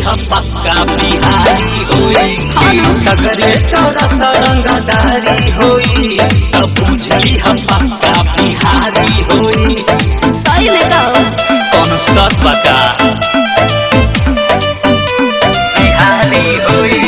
हम पक्का बिहारी होई सगरे करत रंगदारी होई तब बुझली हम पक्का बिहारी होई। सही में कहो कौन सच बता बिहारी होई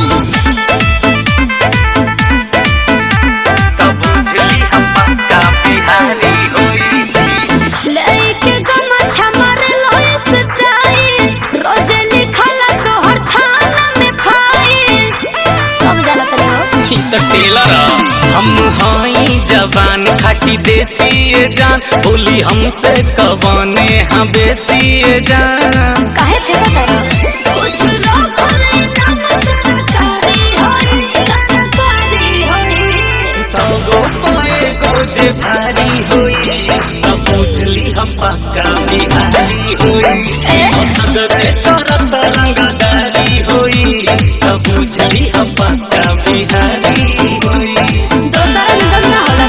तब बुझली हम पक्का बिहारी होई। लेके गमछा मारे लोए सटाई रोज लिखला तोहर थाना में फाइल सब जानत रहो। ही तो टेलर हम हाई जवान खाटी देसी ये जान बोली हमसे कवाने हाँ बेसी ये जान। काहे फेंकत रहो कुछ लोग खोले नाम सरकारी होई सरकारी होई सबो पाए गोजे भारी होई तब बुझली हम पक्का बिहारी होई सगरे करत रंगदारी होई तब बुझली हम पक्का बिहारी होई। दोसरा निकल ना होला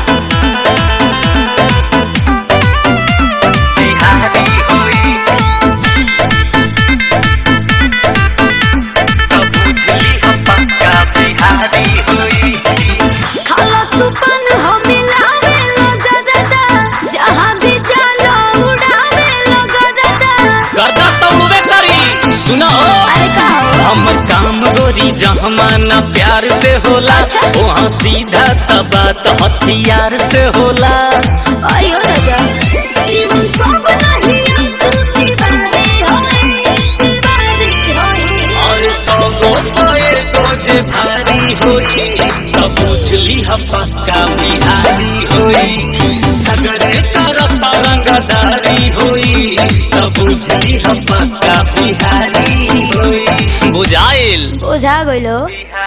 का बिहारी होई तब बुझली हम पक्का बिहारी होई। खाला तूफान हो मिलावे लो दादा जहां भी चलो उड़ावे लो दादा। गर्दा तौड़वे करी सुनो अरे कहो हम काम गोरी जहमाना प्यार से होला अच्छा। वहाँ सीधा तबात हथियार से होला। आयो दादा जीवन सब नहीं सुनी बारी होई और सबो पाए गोजे भारी होई तब बुझली हम पक्का बिहारी होई सगरे करत रंगदारी होई तब बुझली हम पक्का बिहारी होई। बुझाइल बुझा गइलो।